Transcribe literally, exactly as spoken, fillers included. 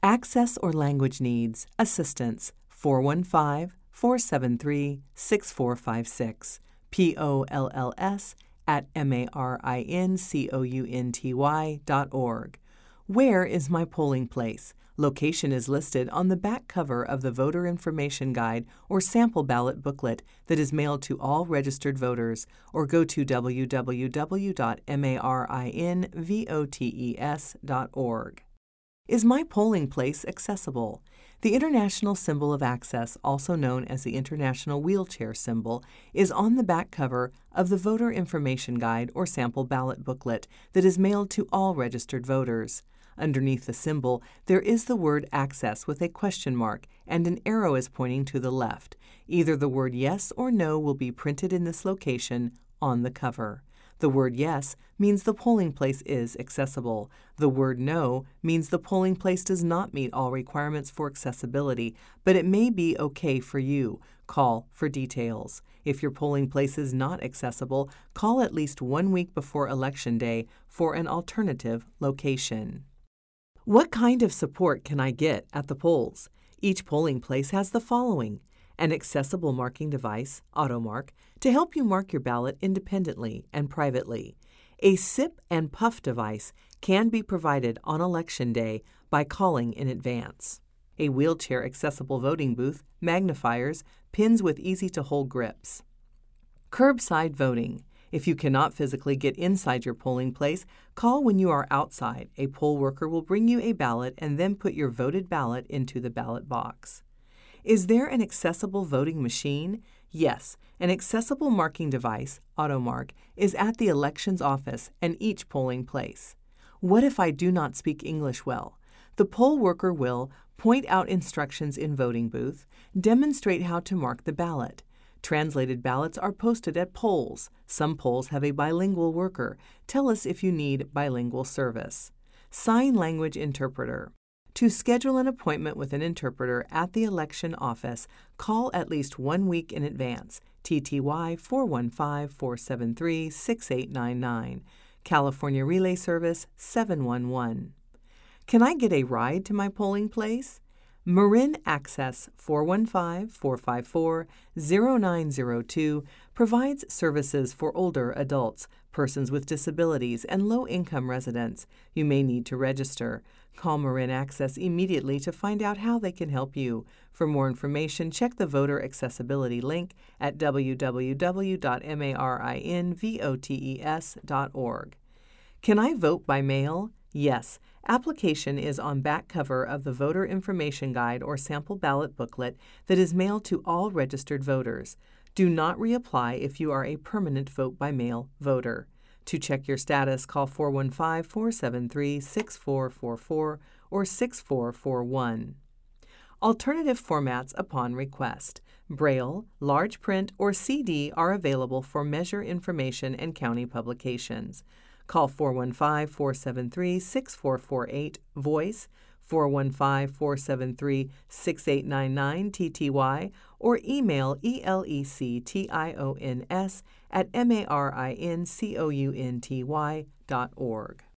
Access or language needs, assistance, four one five, four seven three, six four five six, P O L L S at M A R I N C O U N T Y dot org. Where is my polling place? Location is listed on the back cover of the Voter Information Guide or Sample Ballot Booklet that is mailed to all registered voters, or go to w w w dot marinvotes dot org. Is my polling place accessible? The International Symbol of Access, also known as the International Wheelchair Symbol, is on the back cover of the Voter Information Guide or Sample Ballot Booklet that is mailed to all registered voters. Underneath the symbol, there is the word access with a question mark, and an arrow is pointing to the left. Either the word yes or no will be printed in this location on the cover. The word yes means the polling place is accessible. The word no means the polling place does not meet all requirements for accessibility, but it may be okay for you. Call for details. If your polling place is not accessible, call at least one week before Election Day for an alternative location. What kind of support can I get at the polls? Each polling place has the following: an accessible marking device, AutoMark, to help you mark your ballot independently and privately. A sip and puff device can be provided on Election Day by calling in advance. A wheelchair-accessible voting booth, magnifiers, pins with easy-to-hold grips. Curbside voting. If you cannot physically get inside your polling place, call when you are outside. A poll worker will bring you a ballot and then put your voted ballot into the ballot box. Is there an accessible voting machine? Yes, an accessible marking device, AutoMark, is at the elections office and each polling place. What if I do not speak English well? The poll worker will point out instructions in voting booth, demonstrate how to mark the ballot. Translated ballots are posted at polls. Some polls have a bilingual worker. Tell us if you need bilingual service. Sign language interpreter. To schedule an appointment with an interpreter at the election office, call at least one week in advance. T T Y four one five, four seven three, six eight nine nine. California Relay Service seven one one. Can I get a ride to my polling place? Marin Access four one five, four five four, zero nine zero two provides services for older adults, persons with disabilities, and low-income residents. You may need to register. Call Marin Access immediately to find out how they can help you. For more information, check the voter accessibility link at w w w dot marinvotes dot org. Can I vote by mail? Yes. Application is on back cover of the Voter Information Guide or Sample Ballot Booklet that is mailed to all registered voters. Do not reapply if you are a permanent vote-by-mail voter. To check your status, call four one five, four seven three, six four four four or six four four one. Alternative formats upon request. Braille, large print, or C D are available for Measure Information and county publications. Call four one five, four seven three, six four four eight, voice, four one five, four seven three, six eight nine nine, T T Y, or email elections at marincounty dot org.